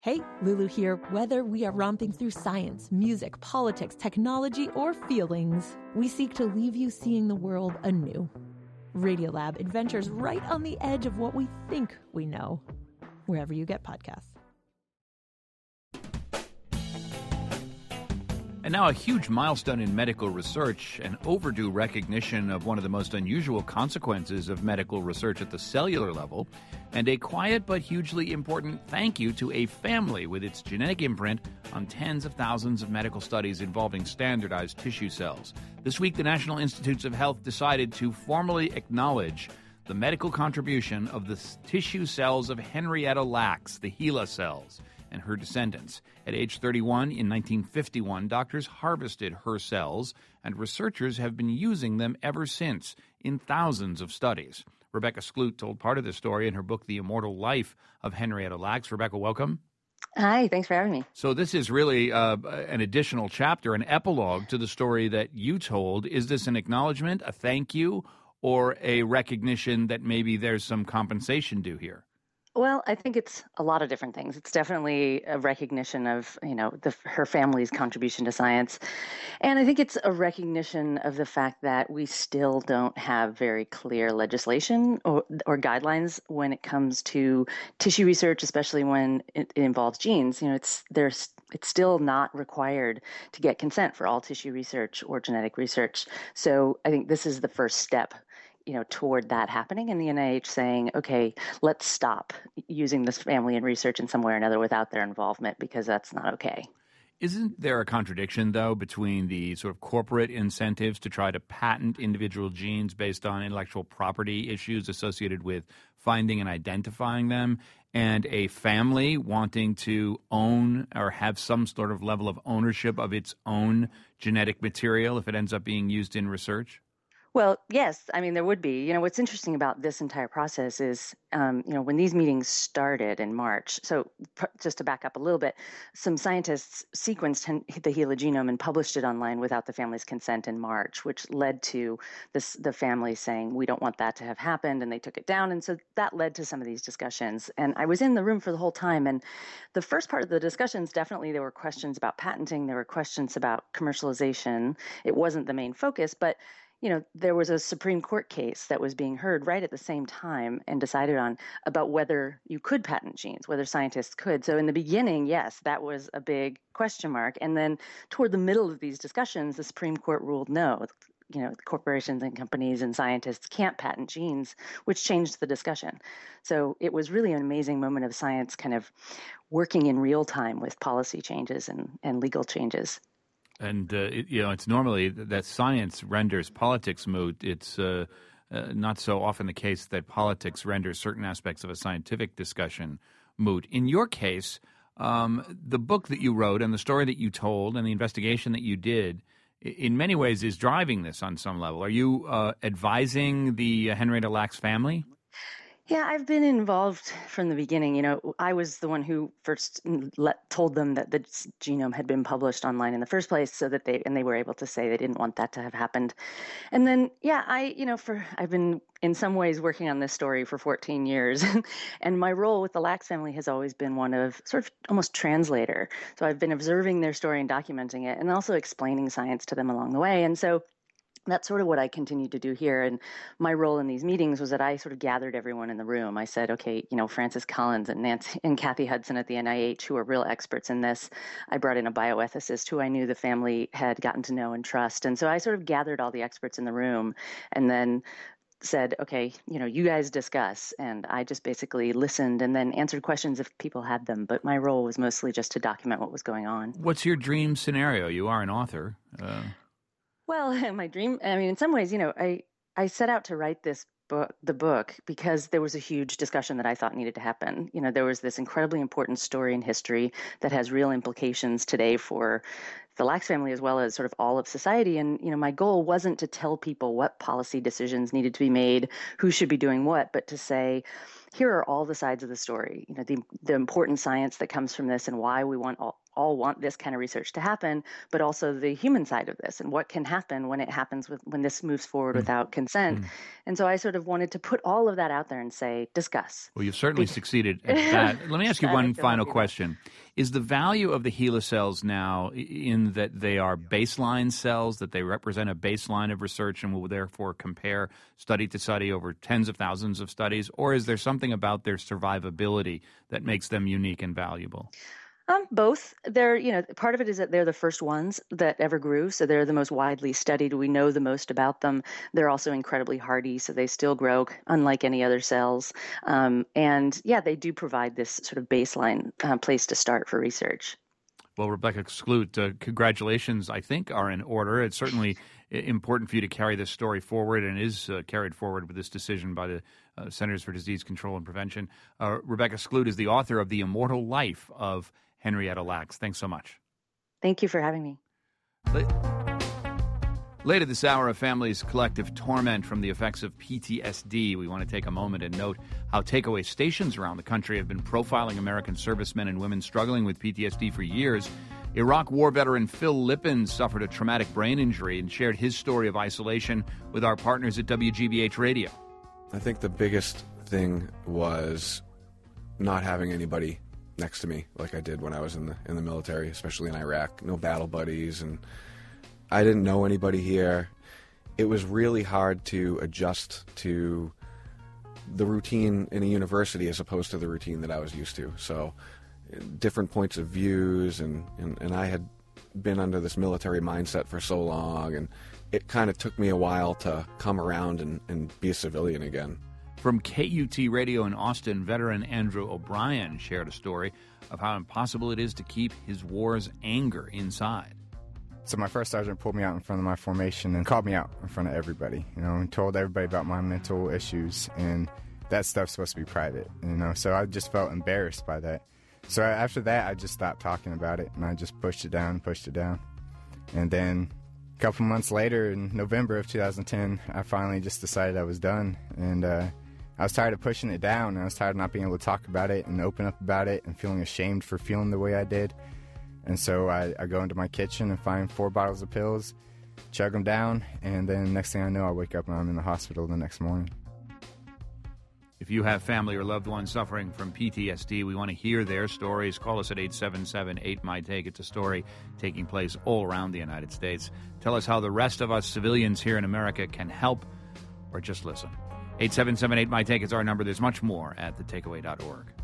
Hey, Lulu here. Whether we are romping through science, music, politics, technology, or feelings, we seek to leave you seeing the world anew. Radiolab adventures right on the edge of what we think we know, wherever you get podcasts. And now a huge milestone in medical research, an overdue recognition of one of the most unusual consequences of medical research at the cellular level, and a quiet but hugely important thank you to a family with its genetic imprint on tens of thousands of medical studies involving standardized tissue cells. This week, the National Institutes of Health decided to formally acknowledge the medical contribution of the tissue cells of Henrietta Lacks, the HeLa cells, and her descendants. At age 31 in 1951, doctors harvested her cells, and researchers have been using them ever since in thousands of studies. Rebecca Skloot told part of this story in her book, The Immortal Life of Henrietta Lacks. Rebecca, welcome. Hi, thanks for having me. So this is really an additional chapter, an epilogue to the story that you told. Is this an acknowledgement, a thank you, or a recognition that maybe there's some compensation due here? Well, I think it's a lot of different things. It's definitely a recognition of, her family's contribution to science. And I think it's a recognition of the fact that we still don't have very clear legislation or guidelines when it comes to tissue research, especially when it involves genes. It's still not required to get consent for all tissue research or genetic research. So I think this is the first step toward that happening, and the NIH saying, okay, let's stop using this family in research in some way or another without their involvement, because that's not okay. Isn't there a contradiction, though, between the sort of corporate incentives to try to patent individual genes based on intellectual property issues associated with finding and identifying them, and a family wanting to own or have some sort of level of ownership of its own genetic material if it ends up being used in research? Well, yes. I mean, there would be. What's interesting about this entire process is, when these meetings started in March, so just to back up a little bit, some scientists sequenced the HeLa genome and published it online without the family's consent in March, which led to the family saying, we don't want that to have happened, and they took it down. And so that led to some of these discussions. And I was in the room for the whole time. And the first part of the discussions, definitely there were questions about patenting. There were questions about commercialization. It wasn't the main focus, but there was a Supreme Court case that was being heard right at the same time and decided on about whether you could patent genes, whether scientists could. So in the beginning, yes, that was a big question mark. And then toward the middle of these discussions, the Supreme Court ruled no. Corporations and companies and scientists can't patent genes, which changed the discussion. So it was really an amazing moment of science kind of working in real time with policy changes and legal changes. And, it's normally that science renders politics moot. It's not so often the case that politics renders certain aspects of a scientific discussion moot. In your case, the book that you wrote and the story that you told and the investigation that you did, in many ways, is driving this on some level. Are you advising the Henrietta Lacks family? Yeah, I've been involved from the beginning. I was the one who first told them that the genome had been published online in the first place, so that they were able to say they didn't want that to have happened. And then, I've been in some ways working on this story for 14 years, and my role with the Lacks family has always been one of sort of almost translator. So I've been observing their story and documenting it, and also explaining science to them along the way. And so that's sort of what I continued to do here. And my role in these meetings was that I sort of gathered everyone in the room. I said, okay, Francis Collins and Nancy and Kathy Hudson at the NIH, who are real experts in this. I brought in a bioethicist who I knew the family had gotten to know and trust. And so I sort of gathered all the experts in the room and then said, okay, you guys discuss. And I just basically listened and then answered questions if people had them. But my role was mostly just to document what was going on. What's your dream scenario? You are an author. Well, my dream, in some ways, I set out to write the book because there was a huge discussion that I thought needed to happen. There was this incredibly important story in history that has real implications today for the Lacks family as well as sort of all of society. And, my goal wasn't to tell people what policy decisions needed to be made, who should be doing what, but to say, here are all the sides of the story, the important science that comes from this and why we want all want this kind of research to happen, but also the human side of this and what can happen when it happens when this moves forward without consent. And so I sort of wanted to put all of that out there and say, discuss. Well, you've certainly succeeded at that. Let me ask you one final question. Is the value of the HeLa cells now in that they are baseline cells, that they represent a baseline of research and will therefore compare study to study over tens of thousands of studies, or is there something about their survivability that makes them unique and valuable? Both. They're, part of it is that they're the first ones that ever grew, so they're the most widely studied. We know the most about them. They're also incredibly hardy, so they still grow unlike any other cells. They do provide this sort of baseline place to start for research. Well, Rebecca Skloot, congratulations, I think, are in order. It's certainly important for you to carry this story forward, and is carried forward with this decision by the Centers for Disease Control and Prevention. Rebecca Skloot is the author of The Immortal Life of Henrietta Lacks. Thanks so much. Thank you for having me. Later this hour, a family's collective torment from the effects of PTSD. We want to take a moment and note how takeaway stations around the country have been profiling American servicemen and women struggling with PTSD for years. Iraq war veteran Phil Lippin suffered a traumatic brain injury and shared his story of isolation with our partners at WGBH Radio. I think the biggest thing was not having anybody next to me like I did when I was in the military, especially in Iraq. No battle buddies, and I didn't know anybody here. It was really hard to adjust to the routine in a university as opposed to the routine that I was used to. So different points of views, and I had been under this military mindset for so long, and it kind of took me a while to come around and be a civilian again. From KUT Radio in Austin, veteran Andrew O'Brien shared a story of how impossible it is to keep his war's anger inside. So my first sergeant pulled me out in front of my formation and called me out in front of everybody, and told everybody about my mental issues, and that stuff's supposed to be private, so I just felt embarrassed by that. So after that, I just stopped talking about it, and I just pushed it down. And then a couple months later, in November of 2010, I finally just decided I was done, and I was tired of pushing it down. I was tired of not being able to talk about it and open up about it and feeling ashamed for feeling the way I did. And so I go into my kitchen and find 4 bottles of pills, chug them down, and then next thing I know, I wake up and I'm in the hospital the next morning. If you have family or loved ones suffering from PTSD, we want to hear their stories. Call us at 877-8-MY-TAKE. It's a story taking place all around the United States. Tell us how the rest of us civilians here in America can help, or just listen. 877-8-MY-TAKE is our number. There's much more at thetakeaway.org.